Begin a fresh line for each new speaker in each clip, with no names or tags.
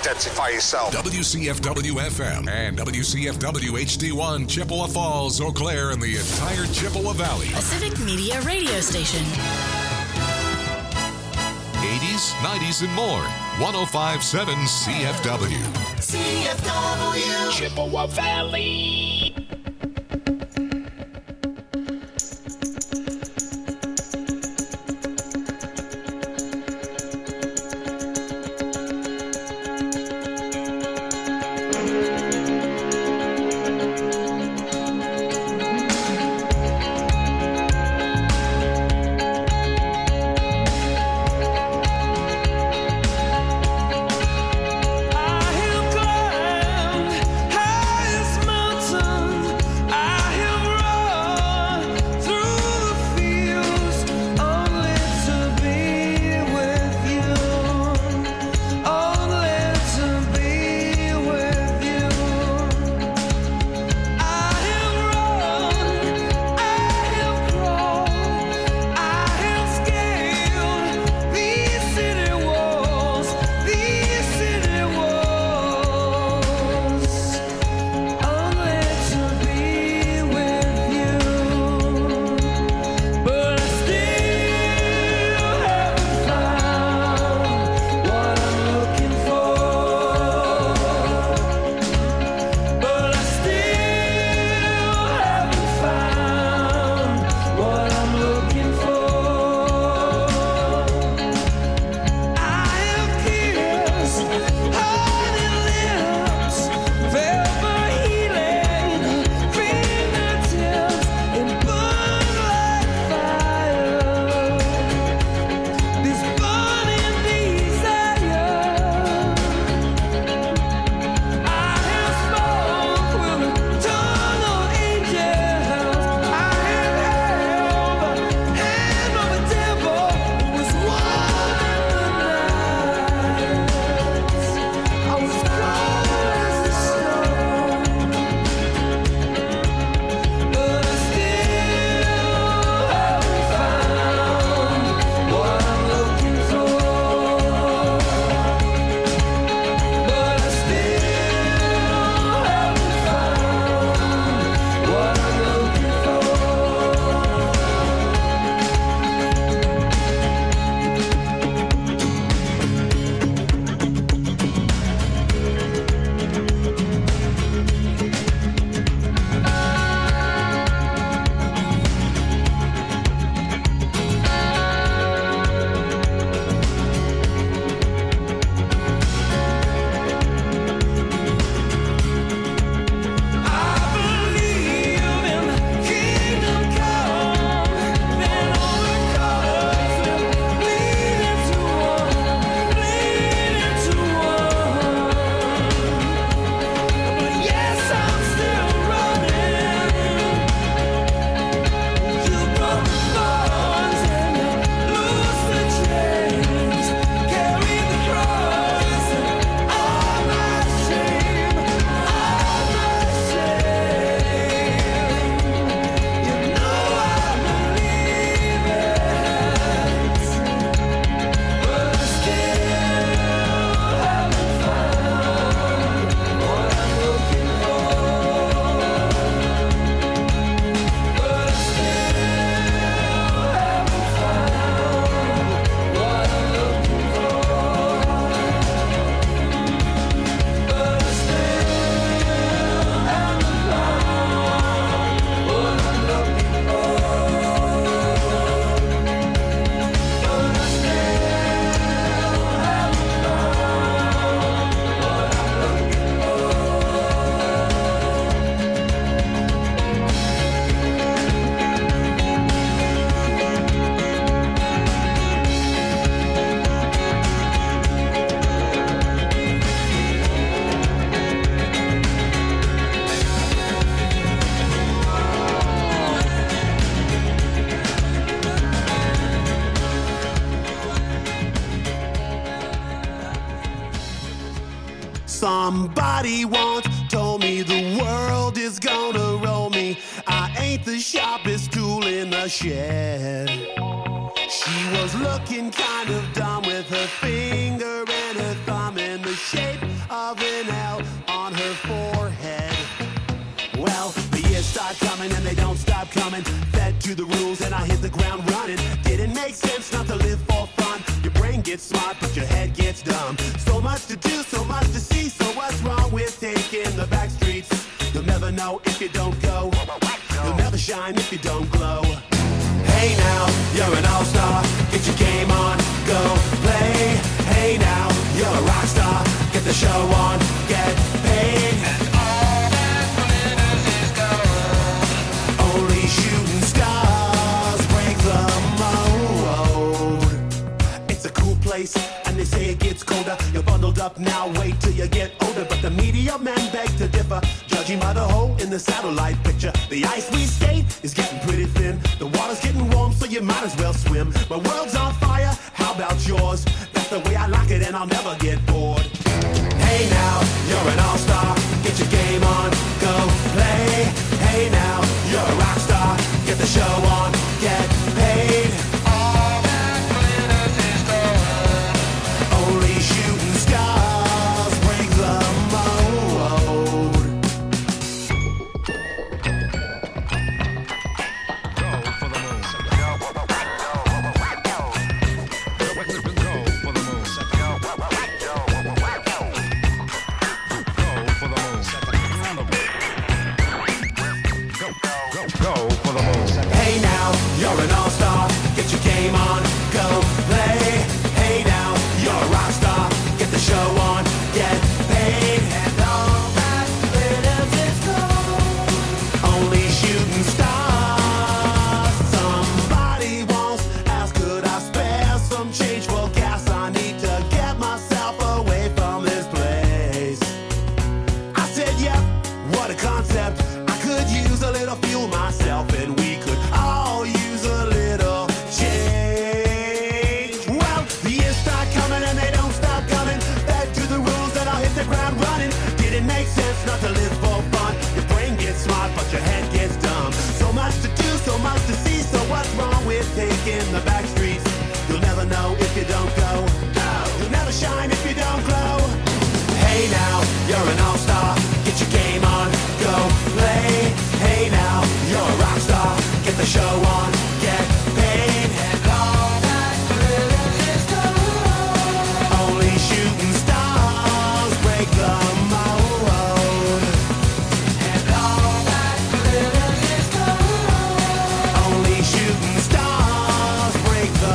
identify yourself.
WCFW-FM and WCFW-HD1, Chippewa Falls, Eau Claire, and the entire Chippewa Valley.
A Civic Media radio station.
80s, 90s, and more. 105.7 CFW.
CFW. Chippewa Valley.
Somebody once told me the world is gonna roll me. I ain't the sharpest tool in the shed. She was looking kind of dumb with her finger and her thumb in the shape coming and they don't stop coming. Fed to the rules and I hit the ground running. Didn't make sense not to live for fun. Your brain gets smart but your head gets dumb. So much to do, so much to see. So what's wrong with taking the back streets? You'll never know if you don't go. You'll never shine if you don't glow. Hey now, you're an all-star. Get your game on, go play. Hey now, you're a rock star. Get the show on, get paid. And all that glitters is gold. Only shooting stars break the mold. It's a cool place, and they say it gets colder. You're bundled up now, wait till you get older. But the media men beg to differ, judging by the hole in the satellite picture. The ice we skate is getting pretty thin. The water's getting warm, so you might as well swim. My world's on fire, how about yours? That's the way I like it, and I'll never get bored. Hey now, you're an all-star. Get your game on, go play. Hey now, you're a rock star. Get the show on, get paid. All that glitters is gold. Only shooting stars break the mold.
Go for the moon. Go for the moon. Go for the moon.
Hey now, you're an all-star. Get your game on, go play. Hey now, you're a rock star. Get the show on, get paid. And all that glitters is gold. Only shooting stars. Somebody once asked, could I spare some change for gas? I need to get myself away from this place. I said, yep, what a concept. I could use a little fuel myself, and we could all use a little change. Well, the years start coming and they don't stop coming. Back to the rules and I'll hit the ground running. Didn't make sense not to live for fun. Your brain gets smart but your head gets dumb. So much to do, so much to see. So what's wrong with taking the back streets? You'll never know if you don't go. You'll never shine if you don't glow. Hey now, you're an all-star. Get your game on, go play. Hey now, you're a rock star. Get the show on, get paid. And all that glitters is gold. Only shooting stars break the mold. And all that glitters is gold. Only shooting stars break the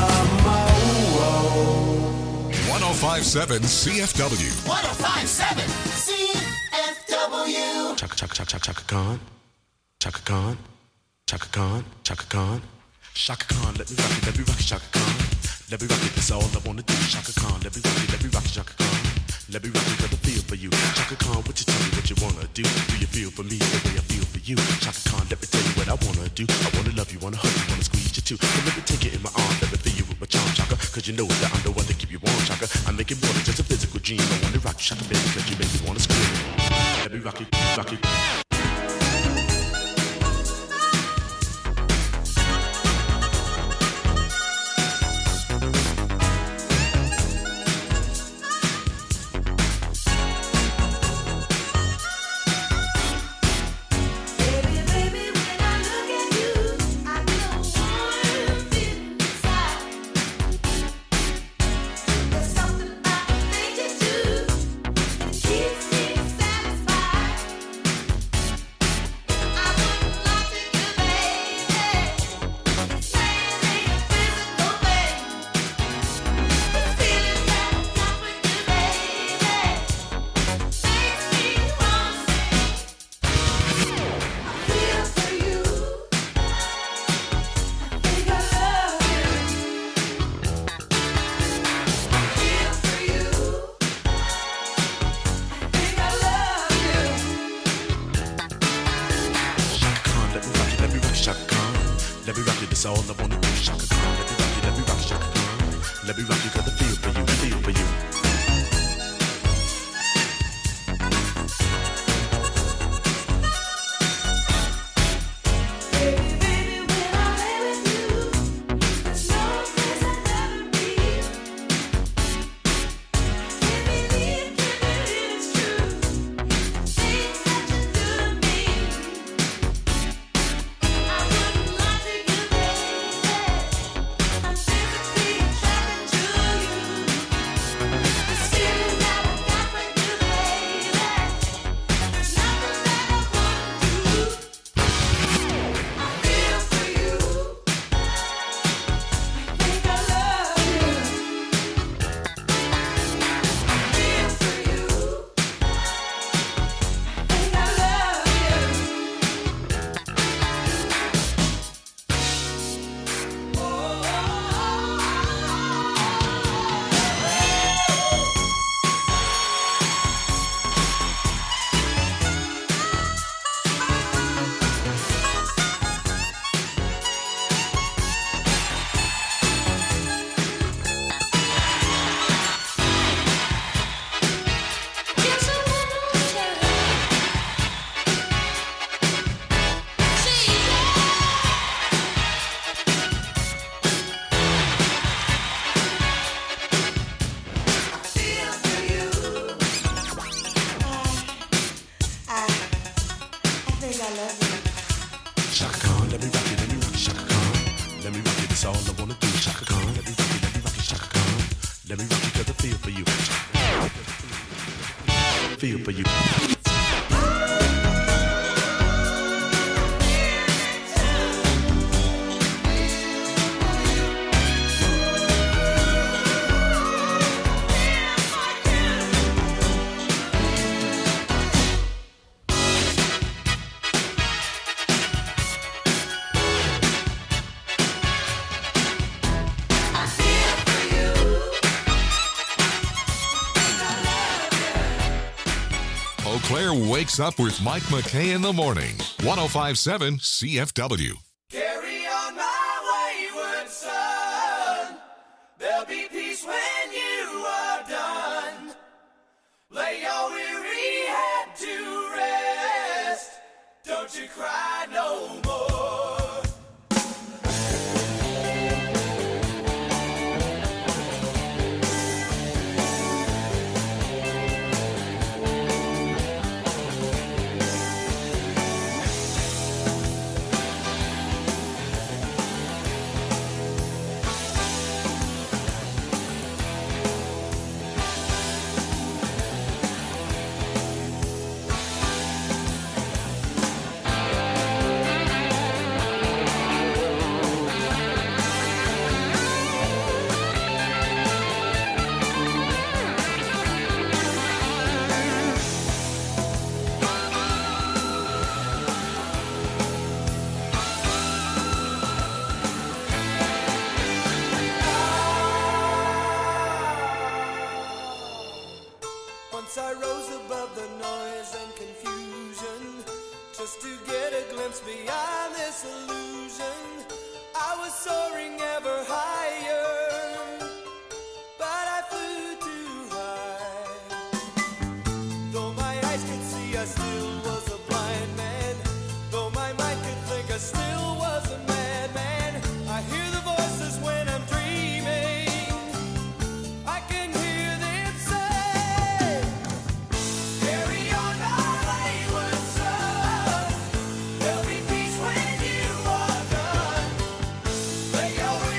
mold.
1057 CFW.
1057 CFW.
Chaka Chaka Chaka Chaka Khan, Chaka Khan, Chaka Khan, Chaka Khan, Chaka Khan. Let me rock it, Chaka Khan. Let me rock it, that's all I wanna do. Chaka Khan, let me rock it, Chaka Khan. Let me rock it, got a feel for you. Chaka Khan, what you tell me what you wanna do? Do you feel for me the way I feel for you? Chaka Khan, let me tell you what I wanna do. I wanna love you, wanna hug you, wanna squeeze you too. So let me take it in my arms, let me feel you with my charm, Chaka. Cause you know that I'm the one to keep you warm, Chaka. I make it more than just a physical dream. I wanna rock you, Chaka, baby, cause you make me wanna scream. Let me rock it, rock it. It's all I wanna do. Chaka Khan, let me rock it, Chaka Khan. Let me rock it, got the feel for you, feel for you. Shaka Khan. Let me rock you, Shaka Khan. Let me rock you, that's all I wanna do, Shaka Khan. Let me rock you, Shaka Khan. Let me rock you 'cause I feel for you. Feel for you.
Eau Claire wakes up with Mike McKay in the morning. 105.7 CFW.
Carry on my wayward son. There'll be peace when you are done. Lay your weary head to rest. Don't you cry no more. Once I rose above the noise and confusion, just to get a glimpse beyond this illusion. I was soaring ever higher, but I flew too high. Though my eyes could see, I still was a blind man. Though my mind could think, I still was a madman. I hear the voices when I'm dreaming. I can hear them say, carry on my wayward son. There'll be peace when you are done. Lay your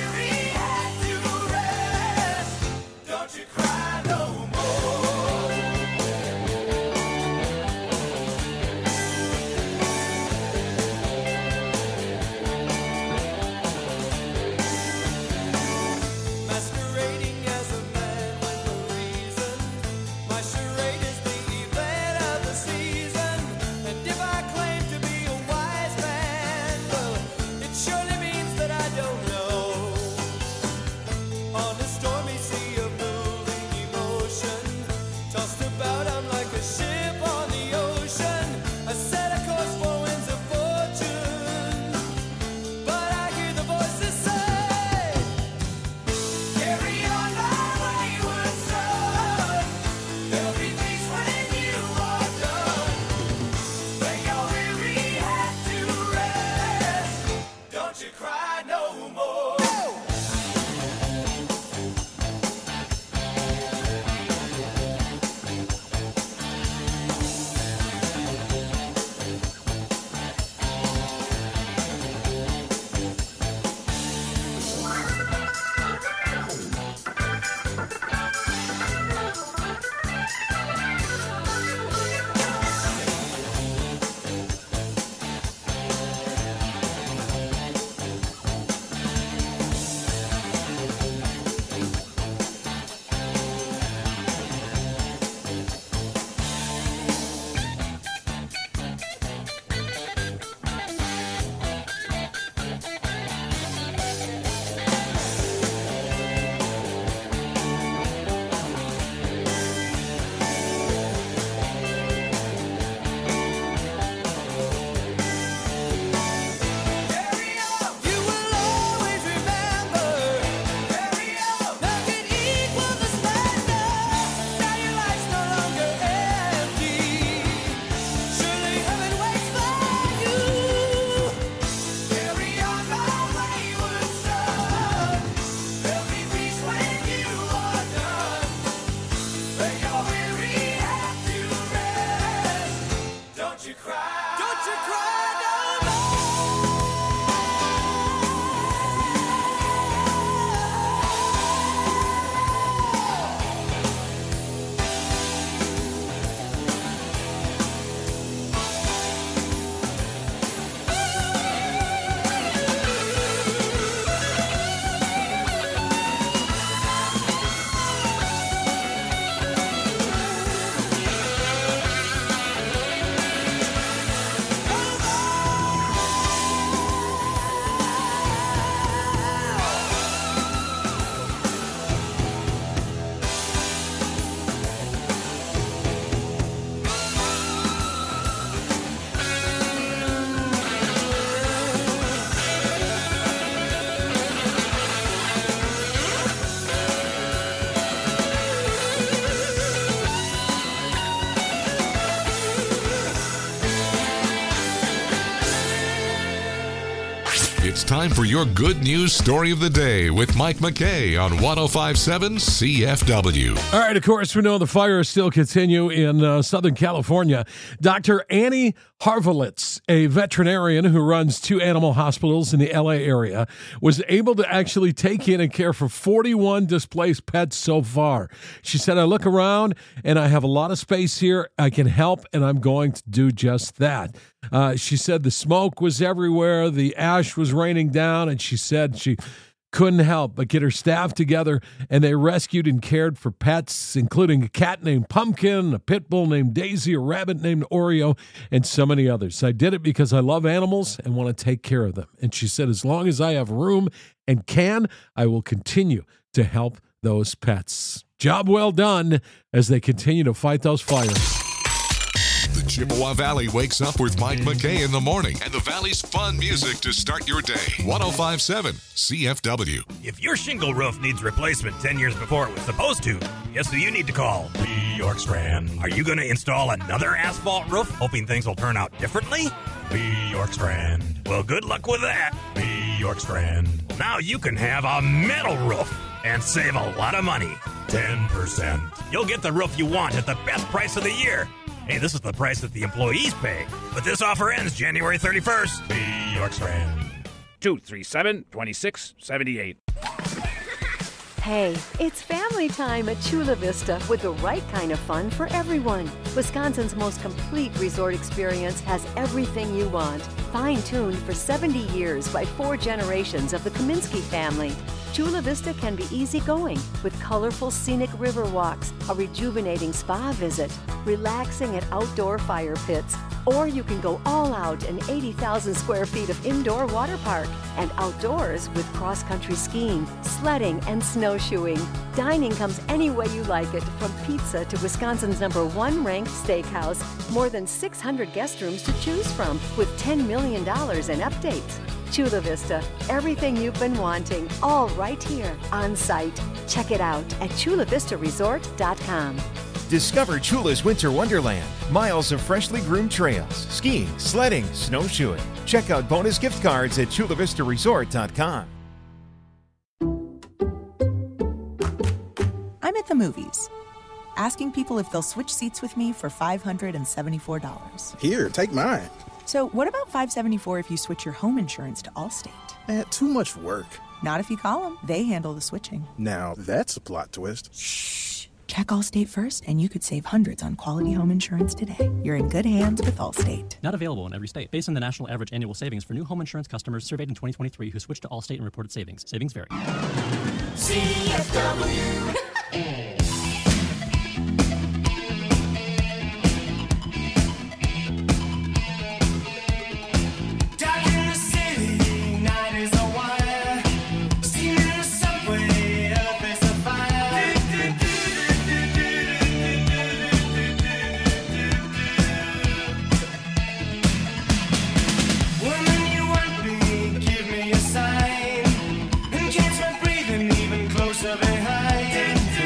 It's time for your good news story of the day with Mike McKay on 105.7 CFW.
All right, of course, we know the fires still continue in Southern California. Dr. Annie Harvelitz, a veterinarian who runs 2 animal hospitals in the LA area, was able to actually take in and care for 41 displaced pets so far. She said, I look around and I have a lot of space here. I can help, and I'm going to do just that. She said the smoke was everywhere. The ash was raining down, and she said she couldn't help but get her staff together, and they rescued and cared for pets, including a cat named Pumpkin, a pit bull named Daisy, a rabbit named Oreo, and so many others. I did it because I love animals and want to take care of them. And she said, as long as I have room and can, I will continue to help those pets. Job well done as they continue to fight those fires.
The Chippewa Valley wakes up with Mike McKay in the morning and the Valley's fun music to start your day. 105.7 CFW.
If your shingle roof needs replacement 10 years before it was supposed to, guess who you need to call? Lee York Strand. Are you going to install another asphalt roof, hoping things will turn out differently? Lee York Strand. Well, good luck with that. Lee York Strand. Now you can have a metal roof and save a lot of money. 10%. You'll get the roof you want at the best price of the year. Hey, this is the price that the employees pay. But this offer ends January 31st. Lee York Strand.
237-2678.
Hey, it's family time at Chula Vista with the right kind of fun for everyone. Wisconsin's most complete resort experience has everything you want. Fine-tuned for 70 years by 4 generations of the Kaminsky family. Chula Vista can be easygoing with colorful scenic river walks, a rejuvenating spa visit, relaxing at outdoor fire pits, or you can go all out in 80,000 square feet of indoor water park and outdoors with cross-country skiing, sledding, and snowshoeing. Dining comes any way you like it, from pizza to Wisconsin's #1 ranked steakhouse. More than 600 guest rooms to choose from with $10 million in updates. Chula Vista, everything you've been wanting, all right here on site. Check it out at chulavistaresort.com.
Discover Chula's Winter Wonderland. Miles of freshly groomed trails, skiing, sledding, snowshoeing. Check out bonus gift cards at chulavistaresort.com.
I'm at the movies, asking people if they'll switch seats with me for $574.
Here, take mine.
So what about $574 if you switch your home insurance to Allstate?
Too much work.
Not if you call them. They handle the switching.
Now, that's a plot twist.
Shh. Check Allstate first, and you could save hundreds on quality home insurance today. You're in good hands with Allstate.
Not available in every state. Based on the national average annual savings for new home insurance customers surveyed in 2023 who switched to Allstate and reported savings. Savings vary.
CFW. Closer behind.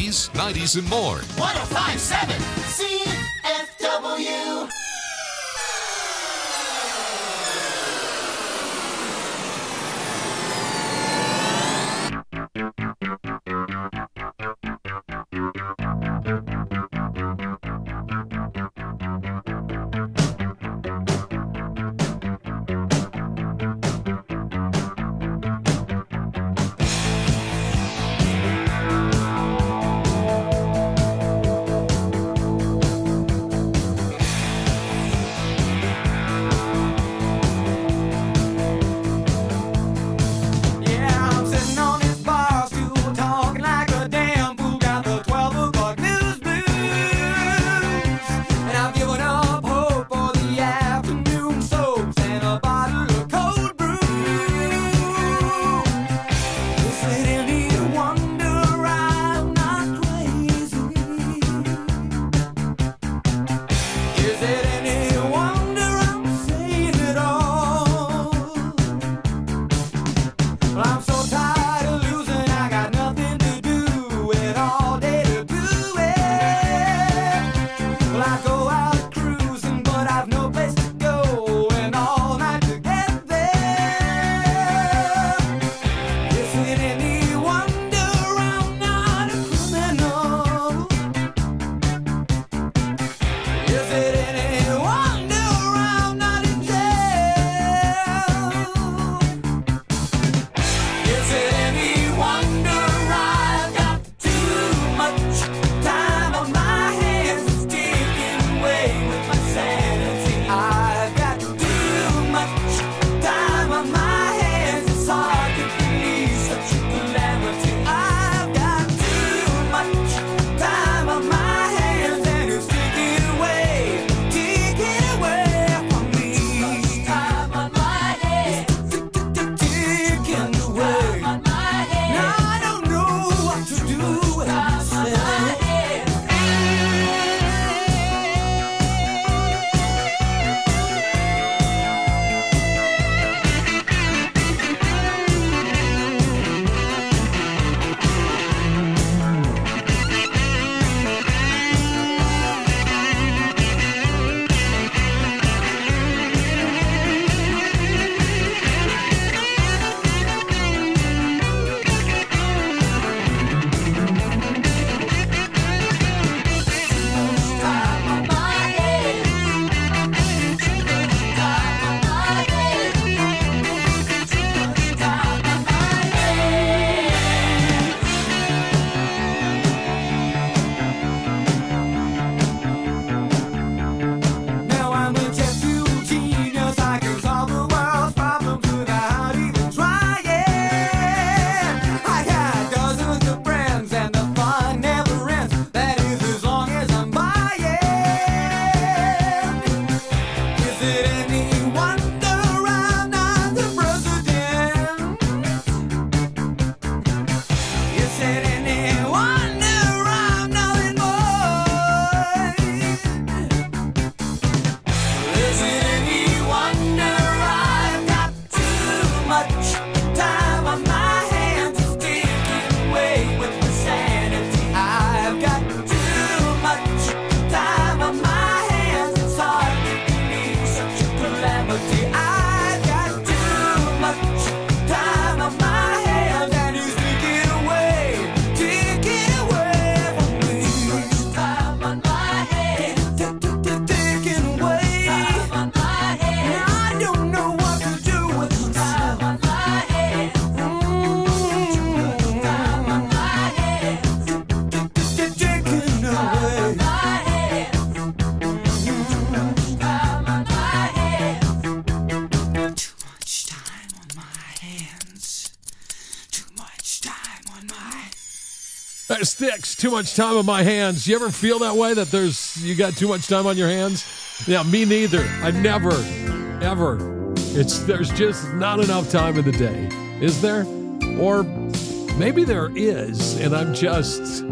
80s, 90s, and more.
1057 CFW.
Sticks, too much time on my hands. You ever feel that way, that you got too much time on your hands? Yeah, me neither. I never, ever. There's just not enough time in the day. Is there? Or maybe there is, and I'm just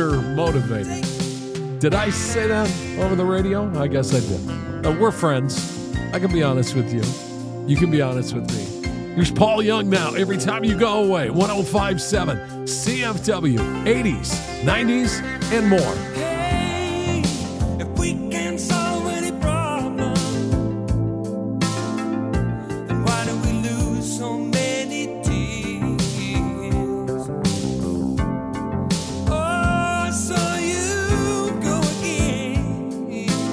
under-motivated. Did I say that over the radio? I guess I did. We're friends. I can be honest with you. You can be honest with me. Here's Paul Young now. Every time you go away. 105.7 CFW. 80s, 90s, and more.
Hey, if we can't solve any problem, then why do we lose so many tears? Oh, I saw you go again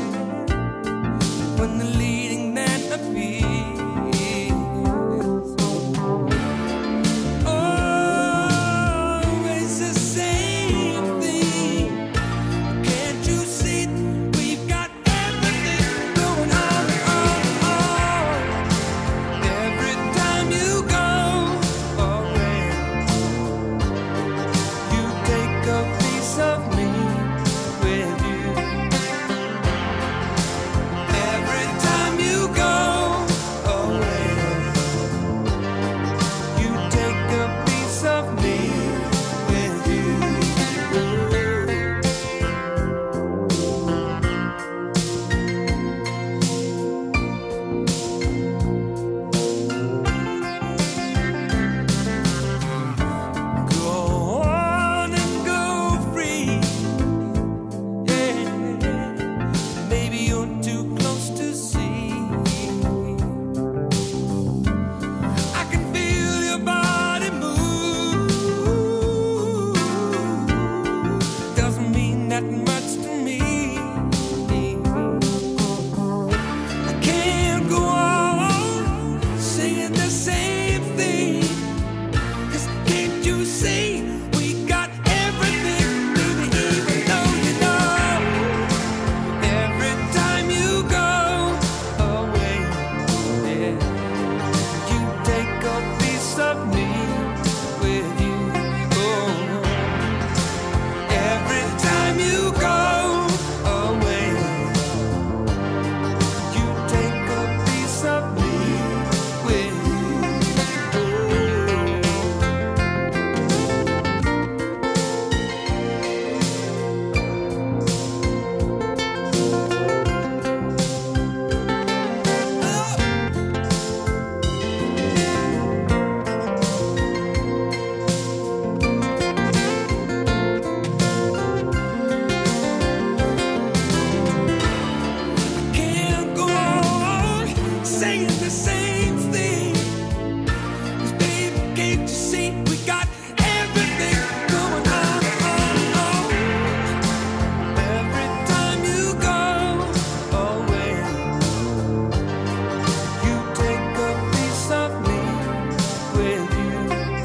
when the leading man appears. Always the same thing. Can't you see we've got everything going on? Every time you go away, you take a piece of me with you. Every time you go away, you take a piece of me with you. Go on and go free. Yeah, maybe you're too close to see. I can feel your body move. Doesn't mean that much to me. I can't go on singing the same thing. 'Cause can't you see we got everything, baby, even though you know every time you go away, yeah, you take a piece of me with you. Oh, every time you go away, you take a piece of me with you. Can't go on saying the same thing. 'Cause baby, can't you see we got everything going on? Every time you go away, you take a piece of me with you.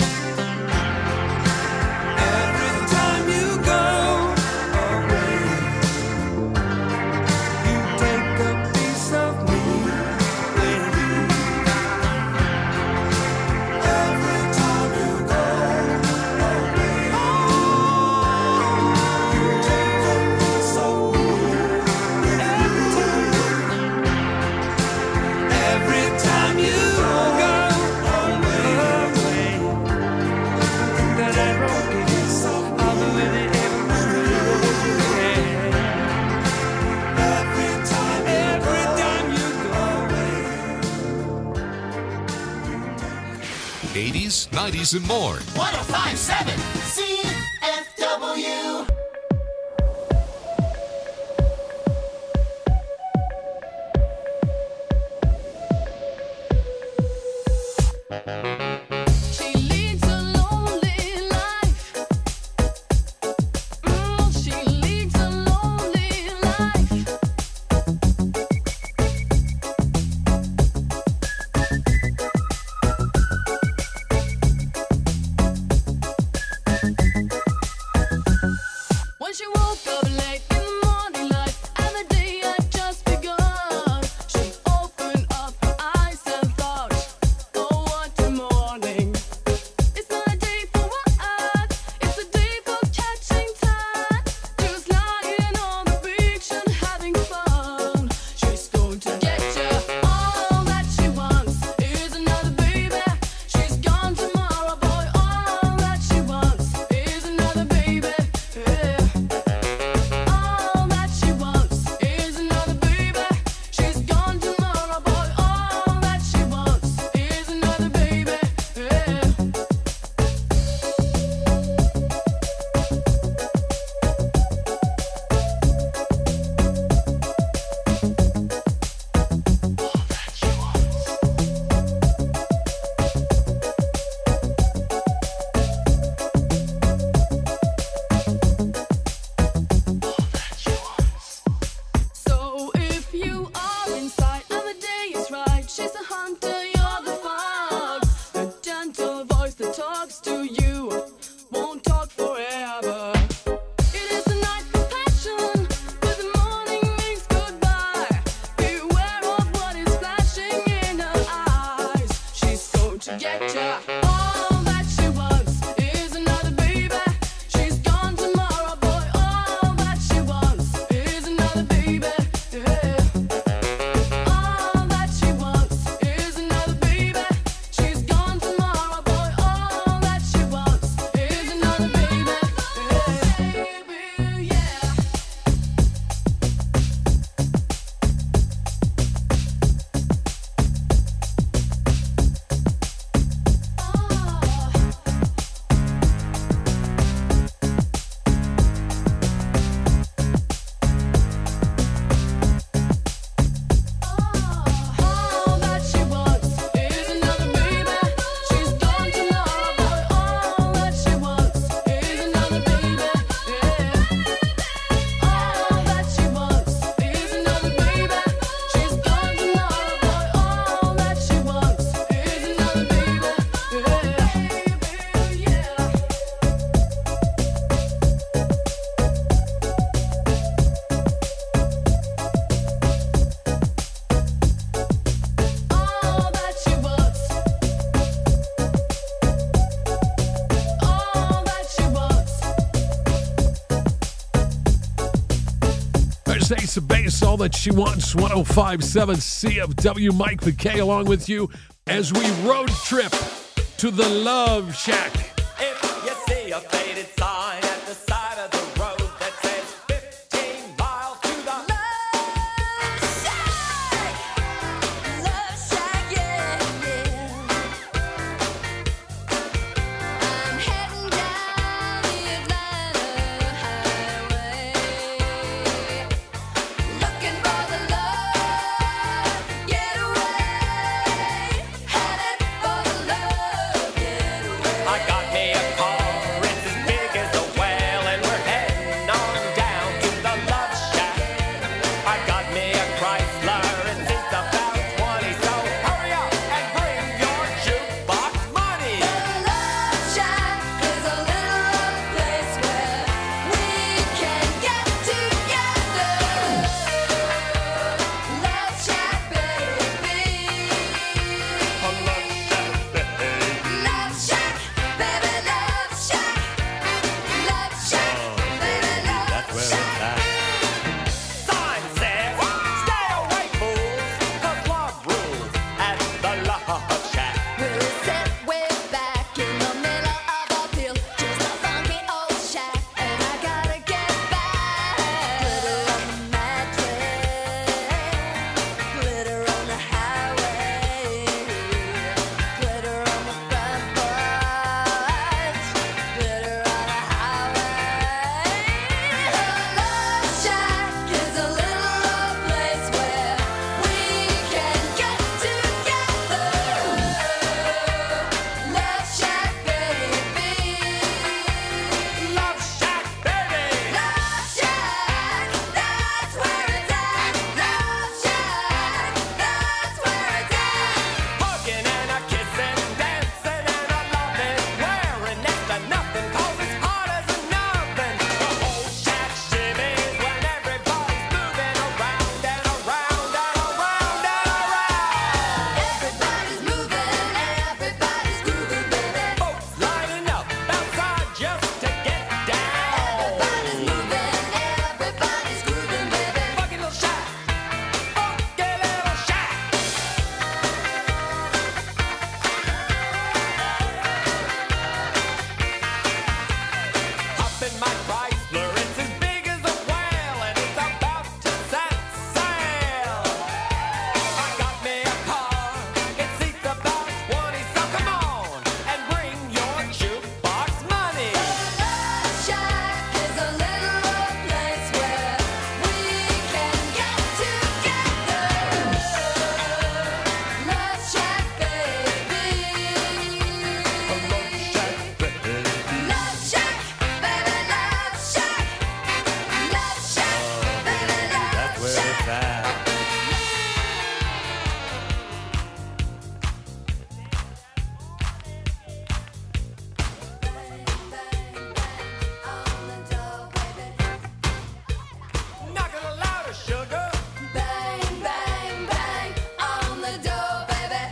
Every time you go away, you take a piece of me with you. Every time you go away, you take a piece of me. Every time you go away, that I broke it, I'll do it every time you go away.
80s, 90s, and more.
1057 CFW.
She leads a lonely life. She leads a lonely life.
gets all that she wants. 105.7 CFW. Mike McKay along with you as we road trip to the Love Shack.
If you see a faded sign at the side of the road that says 15 miles to the Love Shack, yeah, yeah. I'm heading down the Atlanta highway, looking for the love getaway, headed for the love getaway. I got me a car, it's as big as a whale, and we're heading on down to the Love Shack. I got me a Chrysler, it seats about 20, so hurry up and bring your jukebox money. The Love Shack is a little rough place where we can get together. Love Shack, baby. Love Shack, baby, Love Shack. Love Shack, baby, Love Shack. Sign says, stay away, fools, 'cause love rules at the Love Shack. We'll sit way back in the middle of a field, just a funky old shack, and I gotta get back. Glitter on the mattress, glitter on the highway, glitter on the front porch, glitter on the highway. The Love Shack is a little rough place where we can get together. Love Shack, baby. Love Shack, baby. Love Shack, that's where it's at. Love Shack, that's where it's at. Hugging and a kissing, dancing and a loving, wearing next to nothing 'cause it's hard as a nothing. The whole shack shimmies when everybody's moving around and around and around and around. Everybody's moving, everybody's grooving, baby. Folks lining up outside just to get down. Everybody's moving, everybody's grooving, baby. Funky little shack, funky little shack. Hop in my Chrysler, it's as big as a whale, and it's about to set sail. I got me a car, it seats about 20, so come on and bring your jukebox money. The Love Shack is a little rough place where we can get together. Love Shack, baby. Love Shack, baby. Love Shack, baby, Love Shack. Love Shack, baby, Love Shack. Knock it louder, sugar. Bang, bang, bang on the door, baby.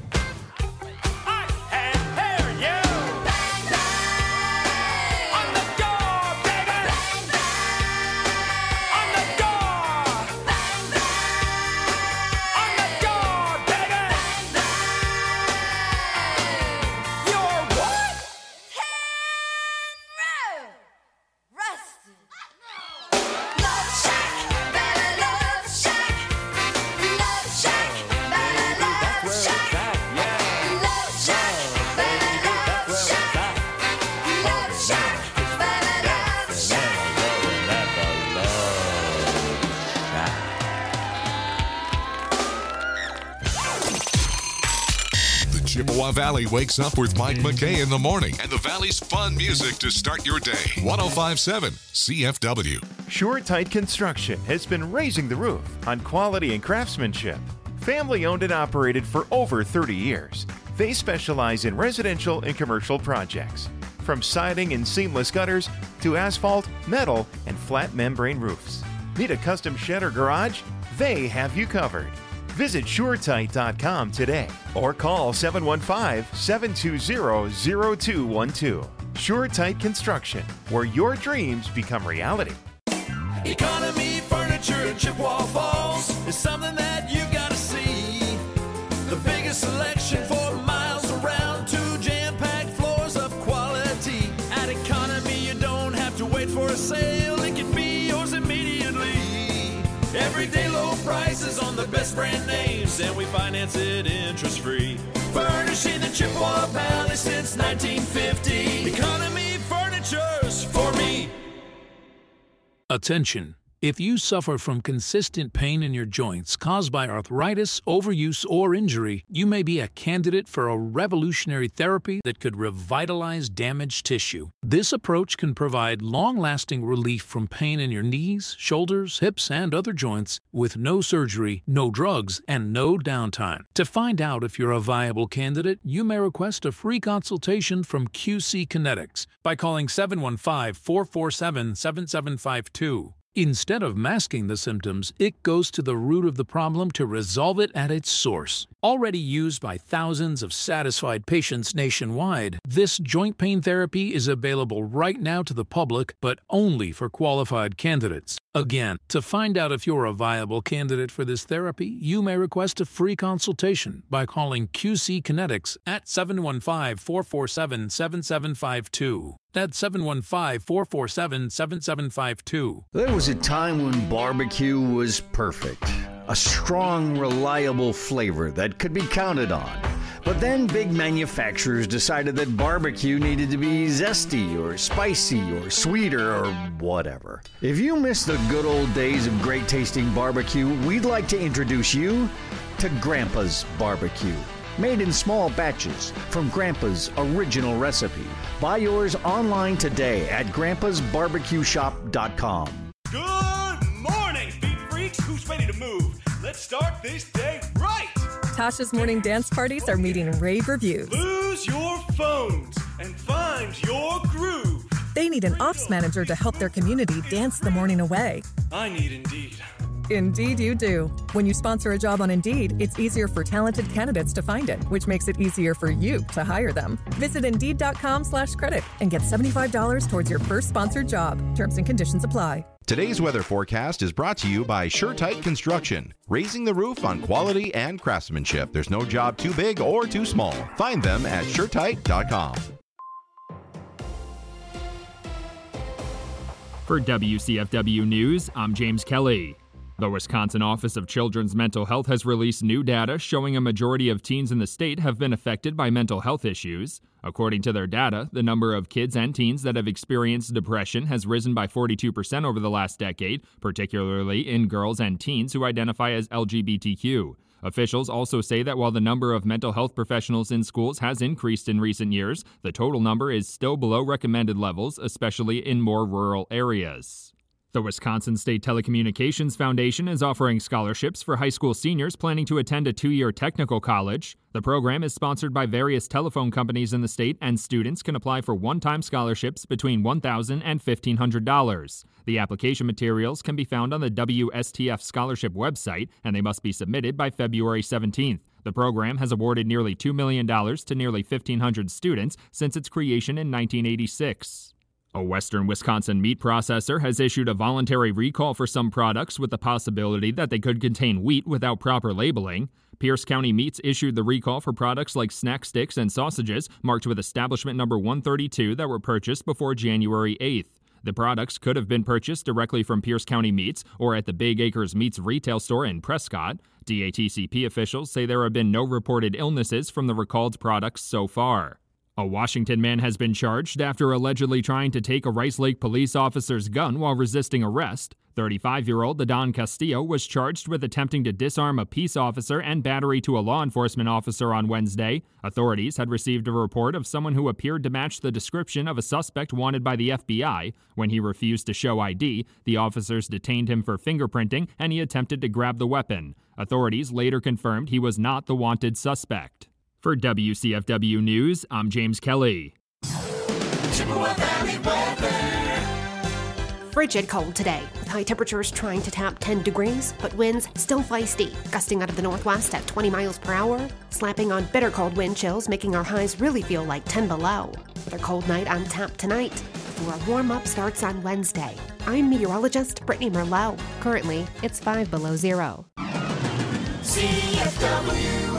I can hear you. Bang, bang on the door, baby. Bang, bang on the door. Bang, bang on the door, baby. Bang, bang. You're what? Rusted. Love Shack, baby, Love Shack. Love Shack, baby, Love Shack. Love Shack, baby, Love Shack. Love Shack, baby, Love Shack.
The Chippewa Valley wakes up with Mike McKay in the morning and the Valley's fun music to start your day. 105.7 CFW.
Sure Tight Construction has been raising the roof on quality and craftsmanship. Family owned and operated for over 30 years. They specialize in residential and commercial projects, from siding and seamless gutters to asphalt, metal, and flat membrane roofs. Need a custom shed or garage? They have you covered. Visit SureTight.com today or call 715-720-0212. Sure Tight Construction, where your dreams become reality.
Economy Furniture Furniture in Chippewa Falls is something that you've got to see. The biggest selection for miles around, 2 jam-packed floors of quality. At Economy, you don't have to wait for a sale. It can be yours immediately. Everyday low prices on the best brand names, and we finance it interest-free. Furnishing the Chippewa Valley since 1950. Economy Furniture's for me.
Attention. If you suffer from consistent pain in your joints caused by arthritis, overuse, or injury, you may be a candidate for a revolutionary therapy that could revitalize damaged tissue. This approach can provide long-lasting relief from pain in your knees, shoulders, hips, and other joints with no surgery, no drugs, and no downtime. To find out if you're a viable candidate, you may request a free consultation from QC Kinetics by calling 715-447-7752. Instead of masking the symptoms, it goes to the root of the problem to resolve it at its source. Already used by thousands of satisfied patients nationwide, this joint pain therapy is available right now to the public, but only for qualified candidates. Again, to find out if you're a viable candidate for this therapy, you may request a free consultation by calling QC Kinetics at 715-447-7752. That's 715-447-7752.
There was a time when barbecue was perfect. A strong, reliable flavor that could be counted on. But then big manufacturers decided that barbecue needed to be zesty or spicy or sweeter or whatever. If you miss the good old days of great tasting barbecue, we'd like to introduce you to Grandpa's Barbecue. Made in small batches from Grandpa's original recipe. Buy yours online today at grandpasbarbecueshop.com.
Good morning, beat freaks. Who's ready to move? Let's start this day right.
Tasha's morning dance parties are meeting rave reviews.
Lose your phones and find your groove.
They need an ops manager to help their community dance the morning away.
I need Indeed.
Indeed you do. When you sponsor a job on Indeed, it's easier for talented candidates to find it, which makes it easier for you to hire them. Visit Indeed.com/credit and get $75 towards your first sponsored job. Terms and conditions apply.
Today's weather forecast is brought to you by SureTight Construction, raising the roof on quality and craftsmanship. There's no job too big or too small. Find them at SureTight.com.
For WCFW News, I'm James Kelly. The Wisconsin Office of Children's Mental Health has released new data showing a majority of teens in the state have been affected by mental health issues. According to their data, the number of kids and teens that have experienced depression has risen by 42% over the last decade, particularly in girls and teens who identify as LGBTQ. Officials also say that while the number of mental health professionals in schools has increased in recent years, the total number is still below recommended levels, especially in more rural areas. The Wisconsin State Telecommunications Foundation is offering scholarships for high school seniors planning to attend a 2-year technical college. The program is sponsored by various telephone companies in the state, and students can apply for one-time scholarships between $1,000 and $1,500. The application materials can be found on the WSTF Scholarship website, and they must be submitted by February 17th. The program has awarded nearly $2 million to nearly 1,500 students since its creation in 1986. A western Wisconsin meat processor has issued a voluntary recall for some products with the possibility that they could contain wheat without proper labeling. Pierce County Meats issued the recall for products like snack sticks and sausages marked with establishment number 132 that were purchased before January 8th. The products could have been purchased directly from Pierce County Meats or at the Big Acres Meats retail store in Prescott. DATCP officials say there have been no reported illnesses from the recalled products so far. A Washington man has been charged after allegedly trying to take a Rice Lake police officer's gun while resisting arrest. 35-year-old Adon Castillo was charged with attempting to disarm a peace officer and battery to a law enforcement officer on Wednesday. Authorities had received a report of someone who appeared to match the description of a suspect wanted by the FBI. When he refused to show ID, the officers detained him for fingerprinting and he attempted to grab the weapon. Authorities later confirmed he was not the wanted suspect. For WCFW News, I'm James Kelly.
Chippewa Valley weather. Frigid cold today, with high temperatures trying to tap 10 degrees, but winds still feisty, gusting out of the northwest at 20 miles per hour, slapping on bitter cold wind chills, making our highs really feel like 10 below. With a cold night on tap tonight, before warm-up starts on Wednesday. I'm meteorologist Brittany Merlot. Currently, it's 5 below zero.
CFW.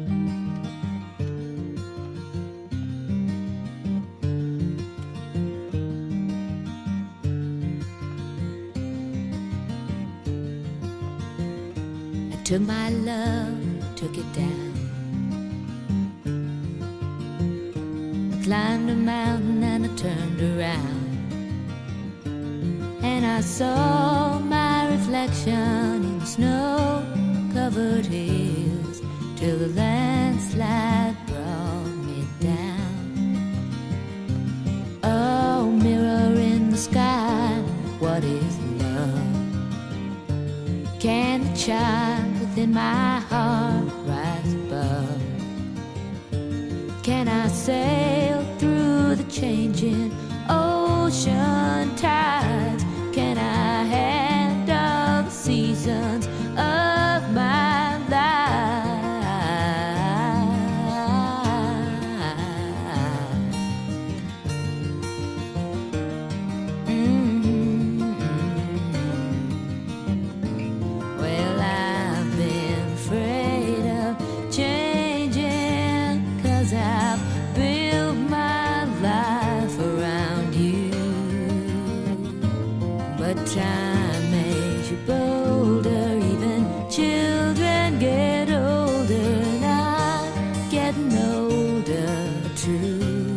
Took my love, took it down. I climbed a mountain and I turned around, and I saw my reflection in snow-covered hills till the landslide brought me down. Oh, mirror in the sky, what is love? Can the child within my heart rise above? Can I sail through the changing ocean tides? Can I handle the seasons of my life? Well, I've been afraid of changing, 'cause I've built my life around you. But time makes you bolder, even children get older, and I'm getting older too.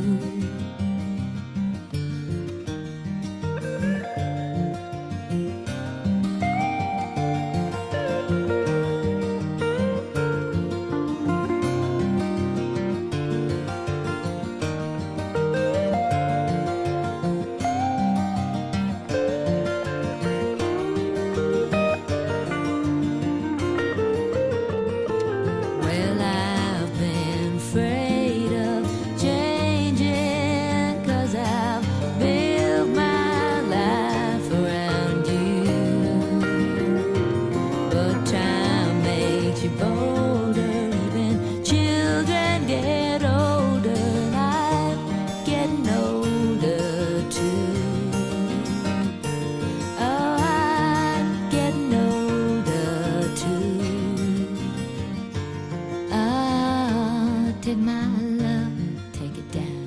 Well, I've been afraid of changing, 'cause I've built my life around you. But time makes you bolder, even children get older, and I'm getting older too. Oh, I'm getting older too. Ah, take my love, take it down.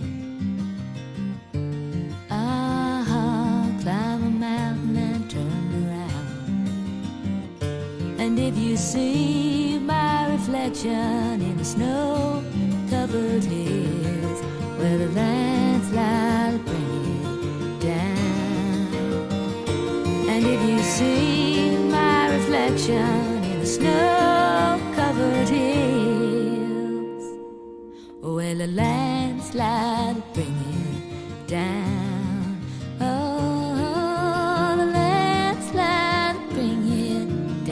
Ah, climb a mountain and turn around. And if you see my reflection in the snow-covered hills, where the landslide bring it down. And if you see my reflection in the snow-covered hills, well, the landslide bring it down. Oh, the landslide bring it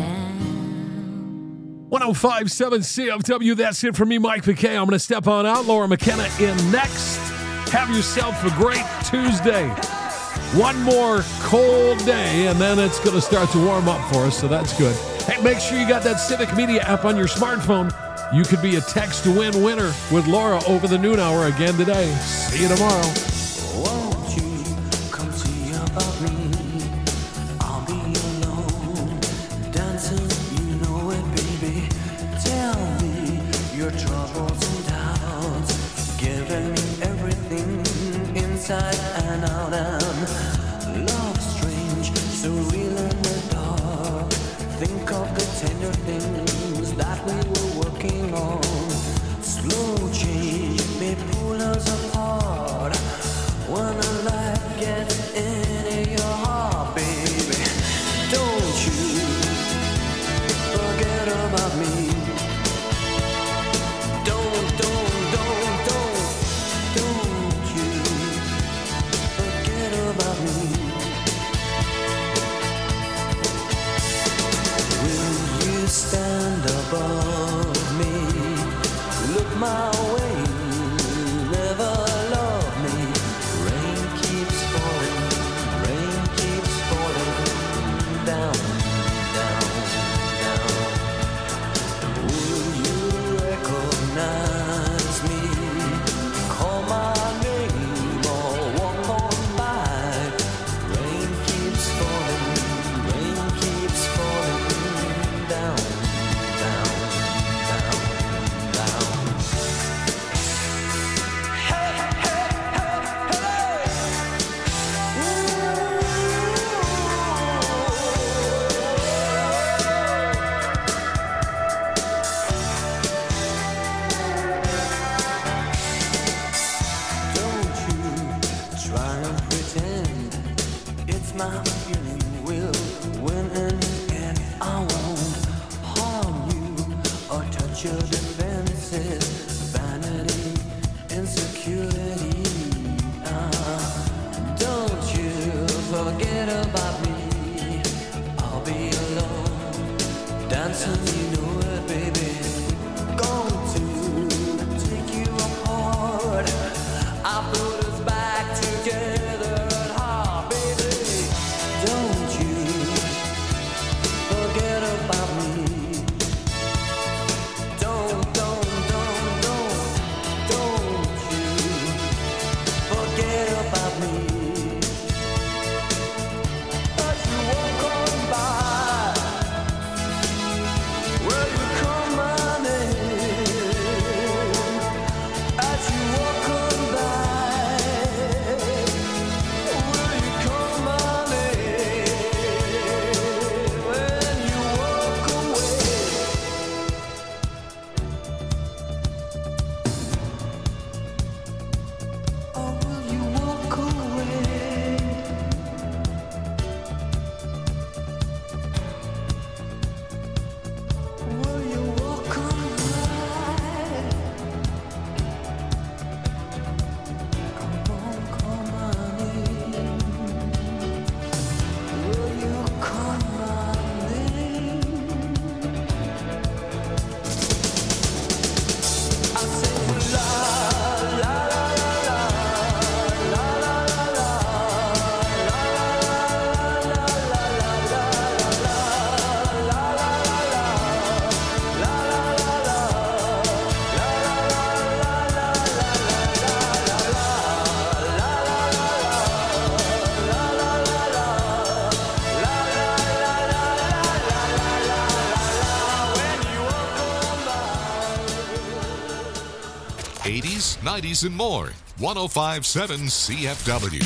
down.
105.7 CFW. That's it for me, Mike McKay. I'm going to step on out. Laura McKenna in next. Have yourself a great Tuesday. One more cold day, and then it's going to start to warm up for us, so that's good. Hey, make sure you got that Civic Media app on your smartphone. You could be a text-to-win winner with Laura over the noon hour again today. See you tomorrow.
Won't you come see about me? I'll be alone, dancing, you know it, baby. Tell me your troubles and doubts, giving me everything inside and out. And love strange, so real in the dark. Think of the tender things that we were working on. Slow change may pull us apart. When a light gets into your heart, baby, don't you forget about me. Don't you forget about me. Will you stand or touch your defenses. Vanity, insecurity. Don't you forget about me. I'll be alone, dancing, you know it, baby. Going to take you apart. I put us back together at heart, baby. Don't you forget about me. Don't you forget about me. As you walk on by, will you call my name? As you walk on by, will you call my name? When you walk away. Or will you walk away? Will you walk on by? Come on, call my name. Will you call my name? I say la la la la la la la
'80s, '90s, and more. 105.7 CFW.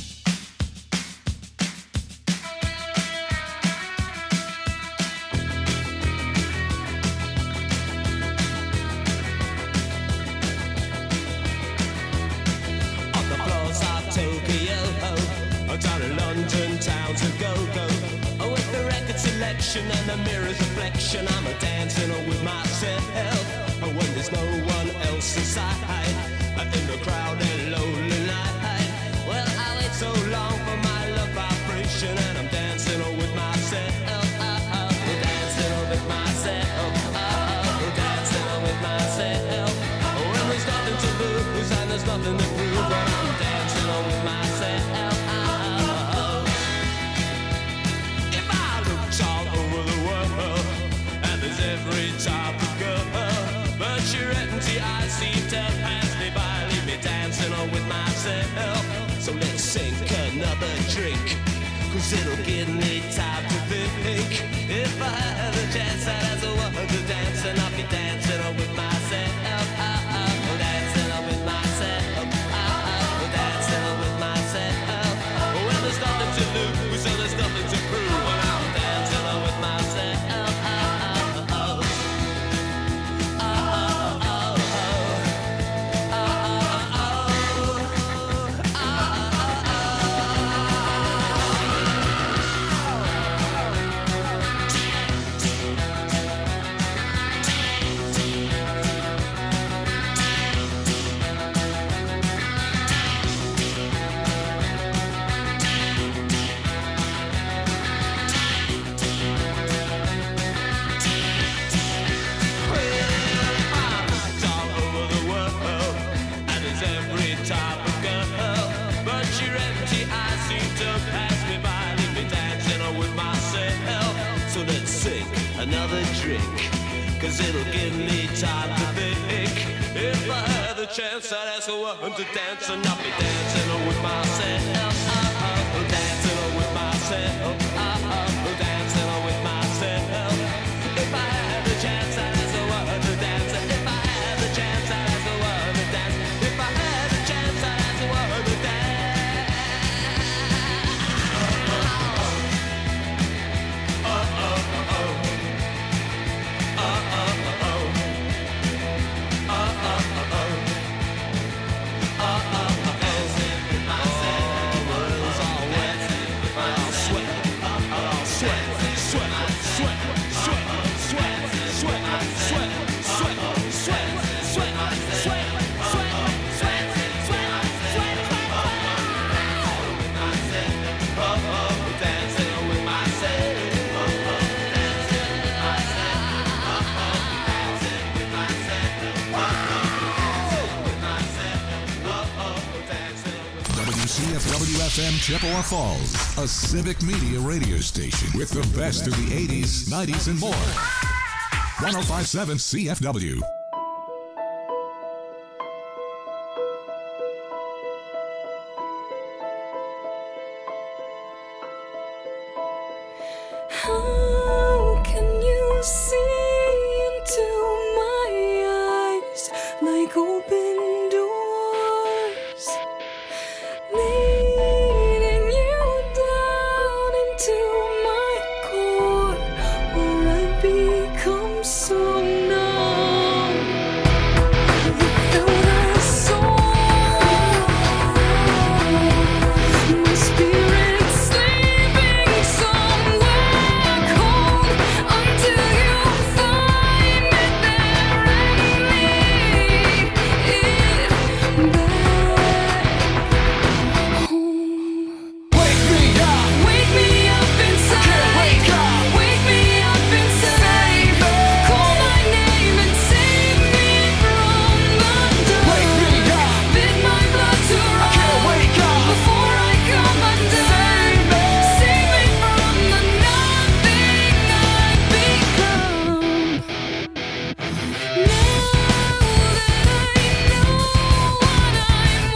On the floors of Tokyo, down in London town to go. With the record selection and the mirror's reflection, I'm a dancing with myself. When there's no one else inside, in the crowded lonely night. Well, I wait so long for my love vibration, and I'm dancing with myself. Dancing with myself. Dancing with myself. When there's nothing to lose and there's nothing to prove, but I'm dancing with myself. If I looked all over the world, and there's every type of girl, but you're empty, I seem to pass me by, leave me dancing with myself. So let's sink another drink, 'cause it'll give me time to think. If I had a chance, I'd ask a woman to dance, and I'll be dancing with myself. Dancing with myself. Dancing with myself. When there's nothing to lose, and there's nothing to prove, and I'm dancing with myself. Another drink, 'cause it'll give me time to think. If I had the chance, I'd ask a woman to dance, and I'll be dancing with myself. Dancing with myself. Dancing with myself. If I had the chance, I'd ask a woman to dance. If I had the chance, I'd ask a woman to dance. If I had the chance, I'd ask a woman to dance. Dancing with myself.
CFW-FM Chippewa Falls, a civic media radio station with the best of the 80s, 90s, and more. 105.7 CFW.
How can you see into my eyes like open